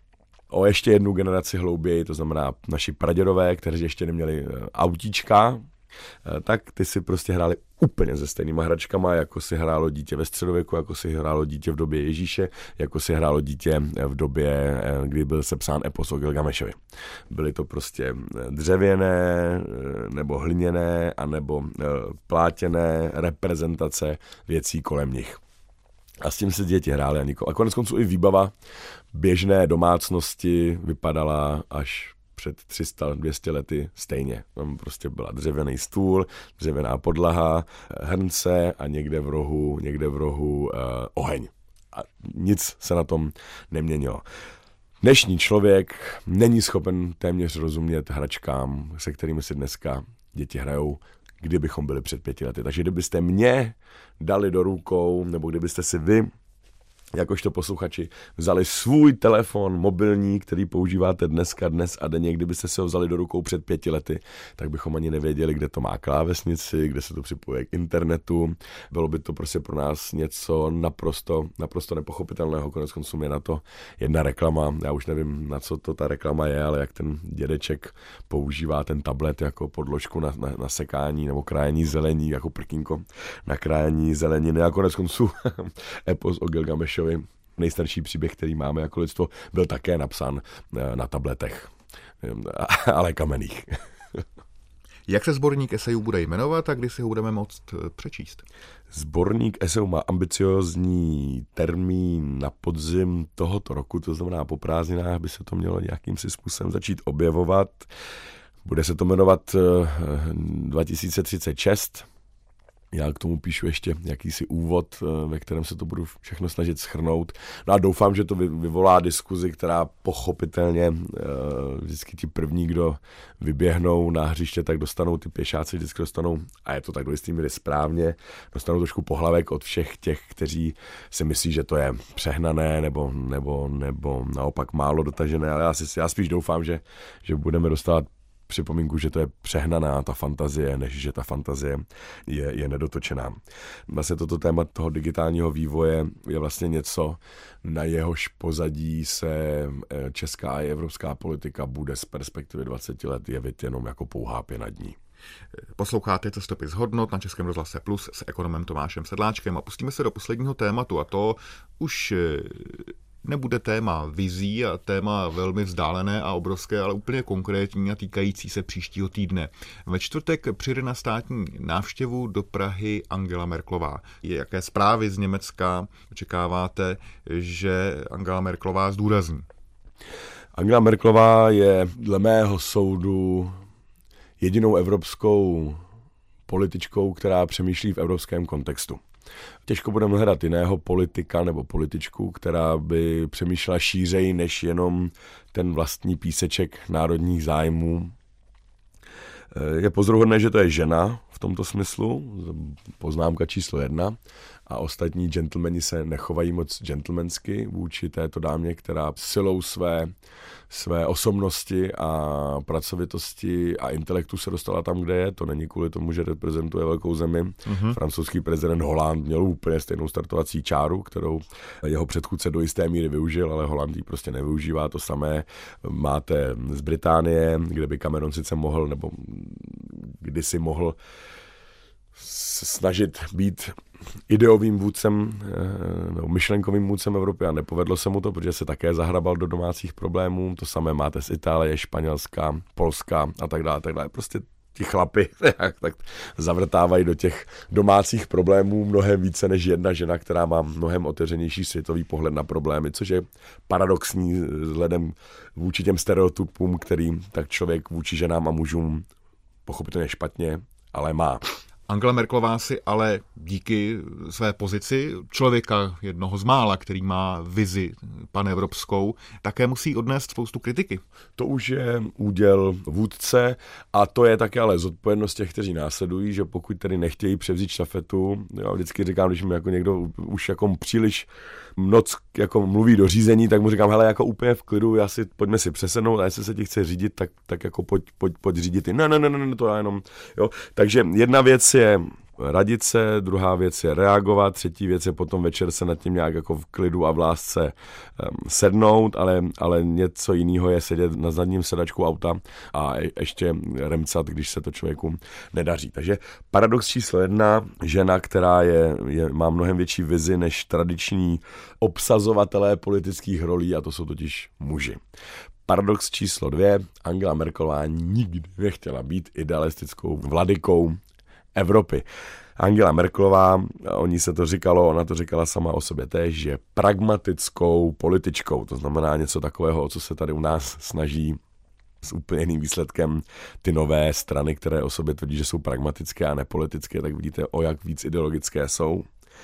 O ještě jednu generaci hlouběji, to znamená naši pradědové, kteří ještě neměli autíčka, tak ty si prostě hráli úplně se stejnýma hračkama, jako si hrálo dítě ve středověku, jako si hrálo dítě v době Ježíše, jako si hrálo dítě v době, kdy byl sepsán epos o Gilgamešovi. Byly to prostě dřevěné, nebo hliněné, anebo plátěné reprezentace věcí kolem nich. A s tím se děti hrály a konec konců i výbava běžné domácnosti vypadala až před 300-200 lety stejně. Tam prostě byla dřevěný stůl, dřevěná podlaha, hrnce a někde v rohu oheň. A nic se na tom neměnilo. Dnešní člověk není schopen téměř rozumět hračkám, se kterými si dneska děti hrajou, kdybychom byli před 5 lety. Takže kdybyste mě dali do rukou, nebo kdybyste si vy, jakožto posluchači, vzali svůj telefon mobilní, který používáte dnes a denně, kdybyste si ho vzali do rukou před 5 lety, tak bychom ani nevěděli, kde to má klávesnici, kde se to připojuje k internetu. Bylo by to prostě pro nás něco naprosto nepochopitelného. Koneckonců je na to jedna reklama. Já už nevím, na co to ta reklama je, ale jak ten dědeček používá ten tablet jako podložku na sekání nebo krájení zelení, jako prkínko na krájení zeleniny. A koneckonců epos o Gilgamešovi Nejstarší příběh, který máme jako lidstvo, byl také napsán na tabletech, ale kamenných. Jak se sborník esejů bude jmenovat a kdy si ho budeme moct přečíst? Sborník esejů má ambiciózní termín na podzim tohoto roku, to znamená po prázdninách by se to mělo nějakým si způsobem začít objevovat. Bude se to jmenovat 2036. Já k tomu píšu ještě jakýsi úvod, ve kterém se to budu všechno snažit shrnout. No a doufám, že to vyvolá diskuzi, která pochopitelně vždycky ti první, kdo vyběhnou na hřiště, tak dostanou, ty pěšáci vždycky dostanou, a je to tak do jistý míry správně, dostanou trošku pohlavek od všech těch, kteří si myslí, že to je přehnané nebo naopak málo dotažené, ale já spíš doufám, že budeme dostávat připomínku, že to je přehnaná ta fantazie, než že ta fantazie je nedotočená. Vlastně toto téma toho digitálního vývoje je vlastně něco, na jehož pozadí se česká a evropská politika bude z perspektivy 20 let jevit jenom jako pouhá pěna dní. Posloucháte Cestopis hodnot na Českém rozhlase Plus s ekonomem Tomášem Sedláčkem a pustíme se do posledního tématu, a to už nebude téma vizí a téma velmi vzdálené a obrovské, ale úplně konkrétní a týkající se příštího týdne. Ve čtvrtek přijde na státní návštěvu do Prahy Angela Merkelová. Jaké zprávy z Německa očekáváte, že Angela Merkelová zdůrazní? Angela Merkelová je dle mého soudu jedinou evropskou političkou, která přemýšlí v evropském kontextu. Těžko budeme hledat jiného politika nebo političku, která by přemýšlela šířeji než jenom ten vlastní píseček národních zájmů. Je pozoruhodné, že to je žena v tomto smyslu, poznámka číslo 1, a ostatní gentlemani se nechovají moc gentlemansky vůči této dámě, která silou své osobnosti a pracovitosti a intelektu se dostala tam, kde je. To není kvůli tomu, že reprezentuje velkou zemi. Francouzský prezident Hollande měl úplně stejnou startovací čáru, kterou jeho předchůdce do jisté míry využil, ale Hollande ji prostě nevyužívá. To samé máte z Británie, kde by Cameron sice mohl, nebo kdysi mohl snažit být ideovým vůdcem, nebo myšlenkovým vůdcem Evropy, a nepovedlo se mu to, protože se také zahrabal do domácích problémů. To samé máte z Itálie, Španělska, Polska a tak dále. Prostě ti chlapi tak zavrtávají do těch domácích problémů mnohem více než jedna žena, která má mnohem otevřenější světový pohled na problémy, což je paradoxní vzhledem vůči těm stereotypům, který tak člověk vůči ženám a mužům pochopitelně špatně, ale má. Angela Merkelová si ale díky své pozici člověka jednoho z mála, který má vizi panevropskou, také musí odnést spoustu kritiky. To už je úděl vůdce a to je také ale zodpovědnost těch, kteří následují, že pokud tedy nechtějí převzít štafetu, já vždycky říkám, když mi jako někdo už jako příliš moc jako mluví do řízení, tak mu říkám, hele, jako úplně v klidu, pojďme si přesednout, a jestli se ti chce řídit, tak jako pojď řídit ty. Ne, to já jenom, jo. Takže jedna věc je radit se, druhá věc je reagovat, třetí věc je potom večer se nad tím nějak jako v klidu a v lásce sednout, ale něco jiného je sedět na zadním sedačku auta a ještě remcat, když se to člověku nedaří. Takže paradox číslo 1, žena, která má mnohem větší vizi než tradiční obsazovatelé politických rolí, a to jsou totiž muži. Paradox číslo 2, Angela Merkelová nikdy nechtěla být idealistickou vladykou Evropy. Angela Merkelová, o ní se to říkalo, ona to říkala sama o sobě též, že pragmatickou političkou, to znamená něco takového, o co se tady u nás snaží s úplně jiným výsledkem ty nové strany, které o sobě tvrdí, že jsou pragmatické a nepolitické, tak vidíte, o jak víc ideologické jsou.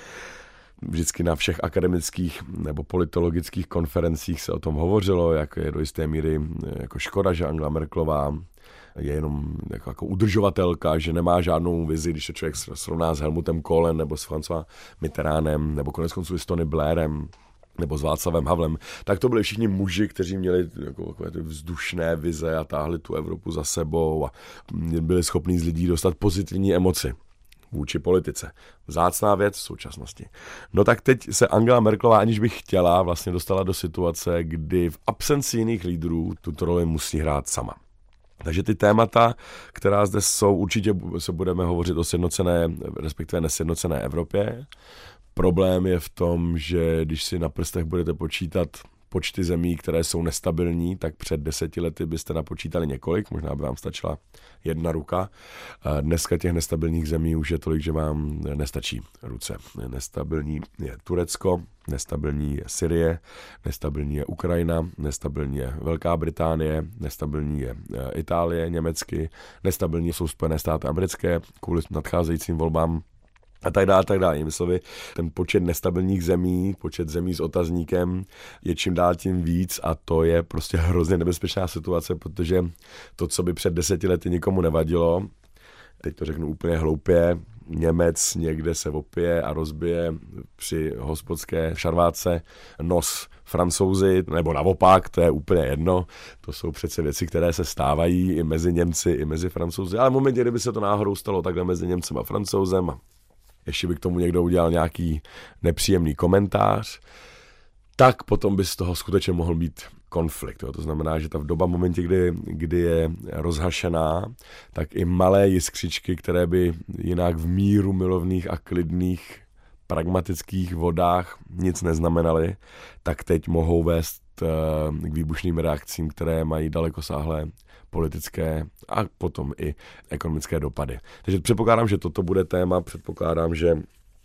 Vždycky na všech akademických nebo politologických konferencích se o tom hovořilo, jak je do jisté míry jako škoda, že Angela Merkelová je jenom jako udržovatelka, že nemá žádnou vizi, když se člověk srovná s Helmutem Kohlem nebo s François Mitterrandem nebo koneckonců s Tony Blairem nebo s Václavem Havlem, tak to byli všichni muži, kteří měli jako vzdušné vize a táhli tu Evropu za sebou a byli schopní z lidí dostat pozitivní emoci vůči politice. Vzácná věc v současnosti. No tak teď se Angela Merkelová, aniž by chtěla, vlastně dostala do situace, kdy v absenci jiných lídrů tuto roli musí hrát sama. Takže ty témata, která zde jsou, určitě se budeme hovořit o sjednocené, respektive nesjednocené Evropě. Problém je v tom, že když si na prstech budete počítat počty zemí, které jsou nestabilní, tak před 10 lety byste napočítali několik, možná by vám stačila jedna ruka. Dneska těch nestabilních zemí už je tolik, že vám nestačí ruce. Nestabilní je Turecko, nestabilní je Syrie, nestabilní je Ukrajina, nestabilní je Velká Británie, nestabilní je Itálie, Německy, nestabilní jsou Spojené státy americké kvůli nadcházejícím volbám a tak dále. Jinými slovy, ten počet nestabilních zemí, počet zemí s otazníkem je čím dál tím víc a to je prostě hrozně nebezpečná situace, protože to, co by před 10 lety nikomu nevadilo, teď to řeknu úplně hloupě, Němec někde se opije a rozbije při hospodské šarvátce nos Francouzi, nebo naopak, to je úplně jedno. To jsou přece věci, které se stávají i mezi Němci, i mezi Francouzi. Ale v momentě, kdyby se to náhodou stalo takhle mezi Němcem a Francouzem, ještě by k tomu někdo udělal nějaký nepříjemný komentář, tak potom by z toho skutečně mohl být konflikt. Jo. To znamená, že ta doba v momentě, kdy je rozhašená, tak i malé jiskřičky, které by jinak v míru milovných a klidných pragmatických vodách nic neznamenaly, tak teď mohou vést k výbušným reakcím, které mají dalekosáhlé politické a potom i ekonomické dopady. Takže předpokládám, že toto bude téma, předpokládám, že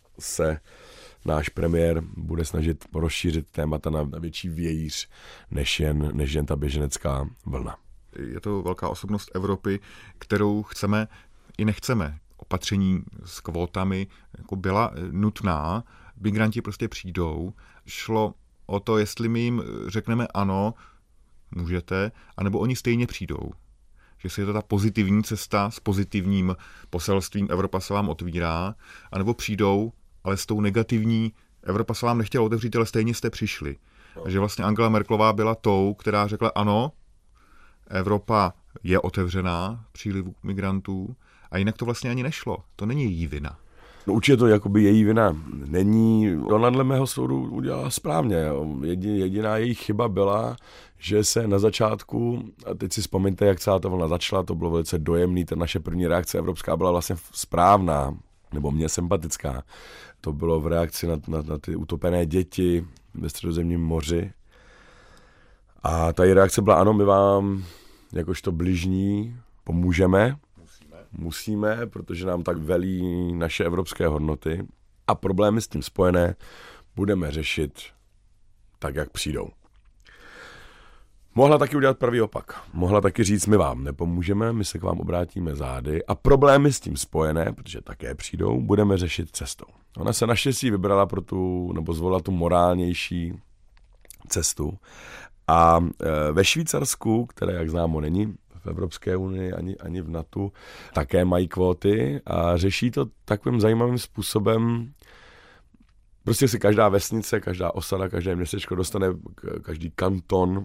se náš premiér bude snažit rozšířit témata na větší vějíř, než jen ta běženecká vlna. Je to velká osobnost Evropy, kterou chceme i nechceme. Opatření s kvótami jako byla nutná, migranti prostě přijdou. Šlo o to, jestli my jim řekneme ano, můžete, anebo oni stejně přijdou. Že si je to ta pozitivní cesta s pozitivním poselstvím, Evropa se vám otvírá, anebo přijdou, ale s tou negativní, Evropa se vám nechtěla otevřít, ale stejně jste přišli. A že vlastně Angela Merkelová byla tou, která řekla ano, Evropa je otevřená přílivu migrantů a jinak to vlastně ani nešlo. To není její vina. No určitě to jakoby její vina není. Ona dle mého soudu udělala správně. Jediná její chyba byla, že se na začátku, a teď si vzpomeňte, jak celá ta vlna začala, to bylo velice dojemný, ta naše první reakce evropská byla vlastně správná, nebo mě sympatická. To bylo v reakci na ty utopené děti ve Středozemním moři. A ta její reakce byla ano, my vám jakožto bližní pomůžeme. Musíme, protože nám tak velí naše evropské hodnoty a problémy s tím spojené budeme řešit tak, jak přijdou. Mohla taky udělat pravý opak. Mohla taky říct, my vám nepomůžeme, my se k vám obrátíme zády a problémy s tím spojené, protože také přijdou, budeme řešit cestou. Ona se naštěstí vybrala zvolila tu morálnější cestu a ve Švýcarsku, které, jak známo, není v Evropské unii ani v NATO, také mají kvóty a řeší to takovým zajímavým způsobem. Prostě si každá vesnice, každá osada, každé městečko dostane, každý kanton,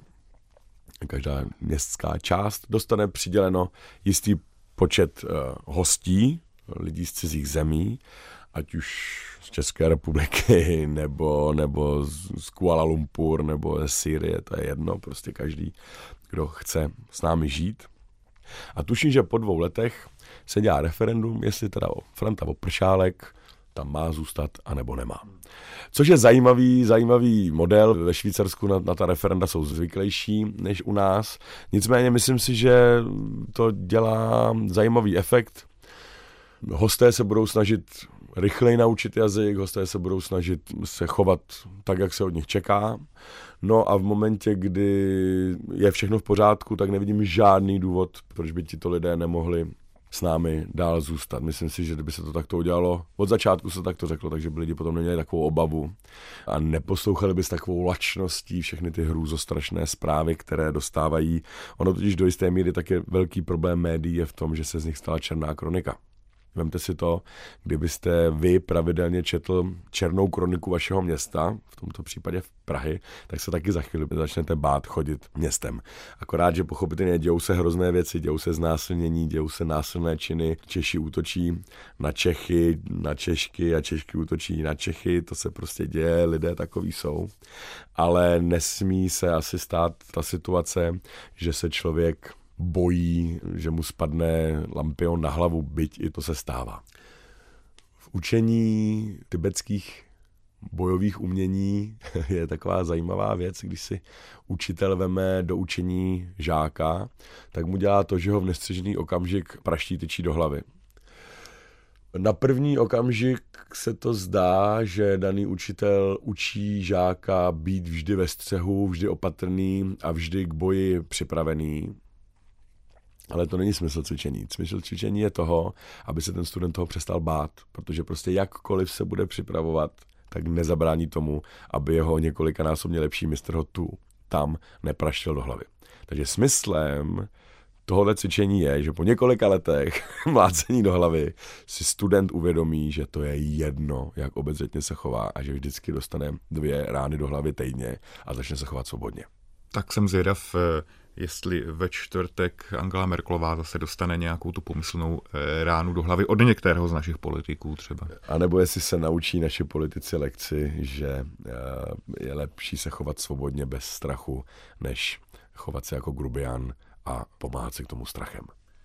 každá městská část dostane přiděleno jistý počet hostí, lidí z cizích zemí, ať už z České republiky, nebo z Kuala Lumpur, nebo ze Sýrie, to je jedno, prostě každý, kdo chce s námi žít. A tuším, že po 2 letech se dělá referendum, jestli teda Franta Pršálek tam má zůstat, anebo nemá. Což je zajímavý model. Ve Švýcarsku na ta referenda jsou zvyklejší než u nás. Nicméně myslím si, že to dělá zajímavý efekt. Hosté se budou snažit rychleji naučit jazyk, hosté se budou snažit se chovat tak, jak se od nich čeká. No a v momentě, kdy je všechno v pořádku, tak nevidím žádný důvod, proč by tito lidé nemohli s námi dál zůstat. Myslím si, že kdyby se to takto udělalo, od začátku se takto řeklo, takže by lidi potom neměli takovou obavu a neposlouchali by s takovou lačností všechny ty hrůzostrašné zprávy, které dostávají. Ono totiž do jisté míry také velký problém médií je v tom, že se z nich stala černá kronika. Vemte si to, kdybyste vy pravidelně četl černou kroniku vašeho města, v tomto případě v Prahy, tak se taky za chvíli začnete bát chodit městem. Akorát, že pochopitelně dějou se hrozné věci, dějou se znásilnění, dějou se násilné činy, Češi útočí na Čechy, na Češky a Češky útočí na Čechy, to se prostě děje, lidé takový jsou. Ale nesmí se asi stát ta situace, že se člověk bojí, že mu spadne lampion na hlavu, byť i to se stává. V učení tibetských bojových umění je taková zajímavá věc, když si učitel veme do učení žáka, tak mu dělá to, že ho v nestřežený okamžik praští tyčí do hlavy. Na první okamžik se to zdá, že daný učitel učí žáka být vždy ve střehu, vždy opatrný a vždy k boji připravený. Ale to není smysl cvičení. Smysl cvičení je toho, aby se ten student toho přestal bát, protože prostě jakkoliv se bude připravovat, tak nezabrání tomu, aby jeho několikanásobně lepší mistr ho tam nepraštil do hlavy. Takže smyslem tohohle cvičení je, že po několika letech mlácení do hlavy si student uvědomí, že to je jedno, jak obezřetně se chová a že vždycky dostane 2 rány do hlavy týdně a začne se chovat svobodně. Tak jsem zvědav, jestli ve čtvrtek Angela Merkelová zase dostane nějakou tu pomyslnou ránu do hlavy od některého z našich politiků třeba. A nebo jestli se naučí naši politici lekci, že je lepší se chovat svobodně bez strachu, než chovat se jako grubián a pomáhat si k tomu strachem.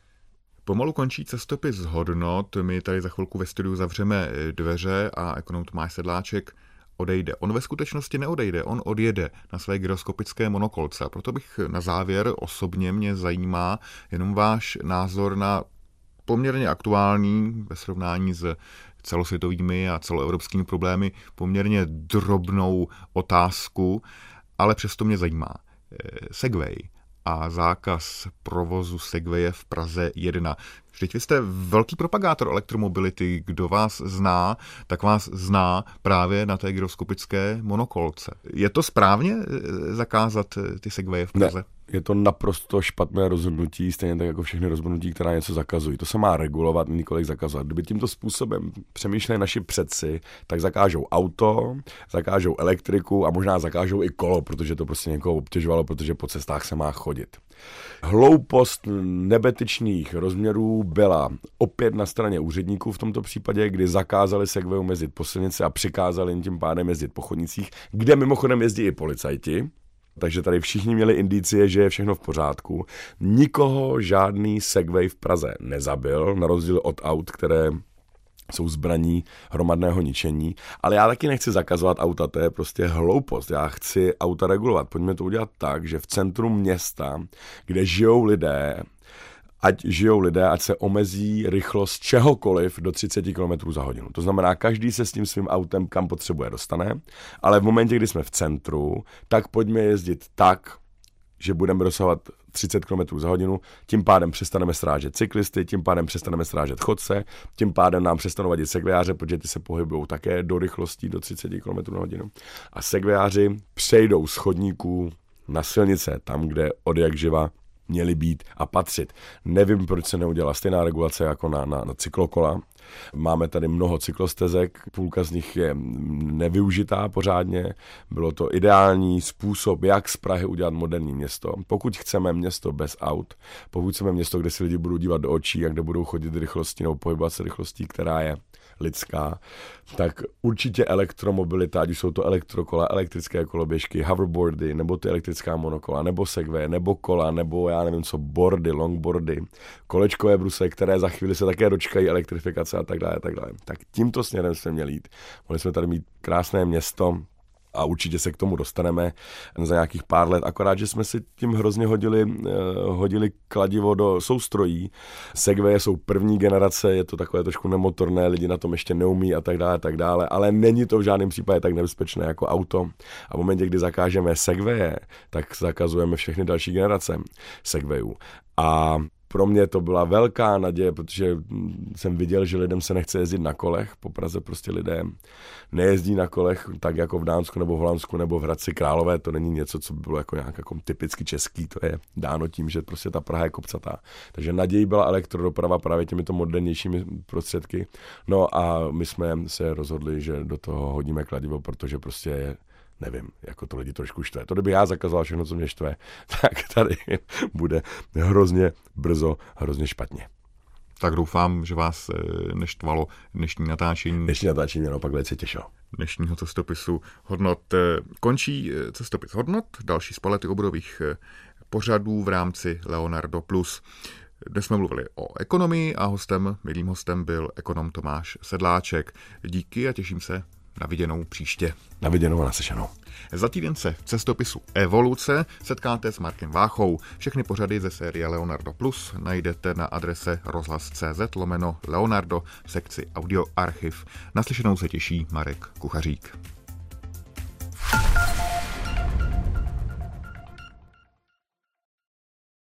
Pomalu končí cestopis hodnot. My tady za chvilku ve studiu zavřeme dveře a ekonom Tomáš Sedláček odejde. On ve skutečnosti neodejde, on odjede na své gyroskopické monokolce. A proto bych na závěr osobně mě zajímá jenom váš názor na poměrně aktuální, ve srovnání s celosvětovými a celoevropskými problémy, poměrně drobnou otázku, ale přesto mě zajímá. Segway a zákaz provozu Segwaye v Praze 1. Vždyť vy jste velký propagátor elektromobility. Kdo vás zná, tak vás zná právě na té gyroskopické monokolce. Je to správně zakázat ty Segwaye v Praze? Ne. Je to naprosto špatné rozhodnutí, stejně tak jako všechny rozhodnutí, která něco zakazují. To se má regulovat, nikoliv zakazovat. Kdyby tímto způsobem přemýšleli naši předci, tak zakážou auto, zakážou elektriku a možná zakážou i kolo, protože to prostě někoho obtěžovalo, protože po cestách se má chodit. Hloupost nebetyčných rozměrů byla opět na straně úředníků v tomto případě, kdy zakázali Segway jezdit po silnici a přikázali jim tím pádem jezdit po chodnicích, kde mimochodem jezdí i policajti. Takže tady všichni měli indicie, že je všechno v pořádku. Nikoho žádný Segway v Praze nezabil, na rozdíl od aut, které jsou zbraní hromadného ničení. Ale já taky nechci zakazovat auta, to je prostě hloupost. Já chci auta regulovat. Pojďme to udělat tak, že v centru města, kde žijou lidé, ať se omezí rychlost čehokoliv do 30 km za hodinu. To znamená, každý se s tím svým autem, kam potřebuje, dostane, ale v momentě, kdy jsme v centru, tak pojďme jezdit tak, že budeme dosahovat 30 km za hodinu, tím pádem přestaneme srážet cyklisty, tím pádem přestaneme srážet chodce, tím pádem nám přestanou vadit segwajáře, protože ty se pohybují také do rychlostí do 30 km za hodinu. A segwajáři přejdou z chodníků na silnice, tam, kde od jak živa měly být a patřit. Nevím, proč se neudělala stejná regulace jako na cyklokola. Máme tady mnoho cyklostezek, půlka z nich je nevyužitá pořádně. Bylo to ideální způsob, jak z Prahy udělat moderní město. Pokud chceme město bez aut, pokud chceme město, kde si lidi budou dívat do očí a kde budou chodit rychlostí nebo pohybovat se rychlostí, která je lidská, tak určitě elektromobilita, ať už jsou to elektrokola, elektrické koloběžky, hoverboardy, nebo ty elektrická monokola, nebo segway, nebo kola, nebo já nevím co, boardy, longboardy, kolečkové brusle, které za chvíli se také dočkají elektrifikace a tak dále, a tak dále. Tak tímto směrem jsme měli jít. Mohli jsme tady mít krásné město a určitě se k tomu dostaneme za nějakých pár let, akorát, že jsme si tím hrozně hodili kladivo do soustrojí. Segwaye jsou první generace, je to takové trošku nemotorné, lidi na tom ještě neumí a tak dále, ale není to v žádném případě tak nebezpečné jako auto. A v momentě, kdy zakážeme Segwaye, tak zakazujeme všechny další generace Segwayů. A pro mě to byla velká naděje, protože jsem viděl, že lidem se nechce jezdit na kolech. Po Praze prostě lidé nejezdí na kolech tak jako v Dánsku nebo v Holandsku nebo v Hradci Králové. To není něco, co by bylo jako nějak jako typicky český. To je dáno tím, že prostě ta Praha je kopcatá. Takže nadějí byla elektrodoprava právě těmito modernějšími prostředky. No a my jsme se rozhodli, že do toho hodíme kladivo, protože prostě je, nevím, jako to lidi trošku štve. To kdyby já zakazoval všechno, co mě štve, tak tady bude hrozně brzo, hrozně špatně. Tak doufám, že vás neštvalo dnešní natáčení. Dnešní natáčení mě naopak velice těšilo. Dnešního cestopisu hodnot. Končí cestopis hodnot, další z palety oborových pořadů v rámci Leonardo Plus. Dnes jsme mluvili o ekonomii a mým hostem byl ekonom Tomáš Sedláček. Díky a těším se Na viděnou příště. Na viděnou a naslyšenou. Za týden se v cestopisu Evoluce setkáte s Markem Váchou. Všechny pořady ze série Leonardo Plus najdete na adrese rozhlas.cz/Leonardo v sekci Audioarchiv. Naslyšenou se těší Marek Kuchařík.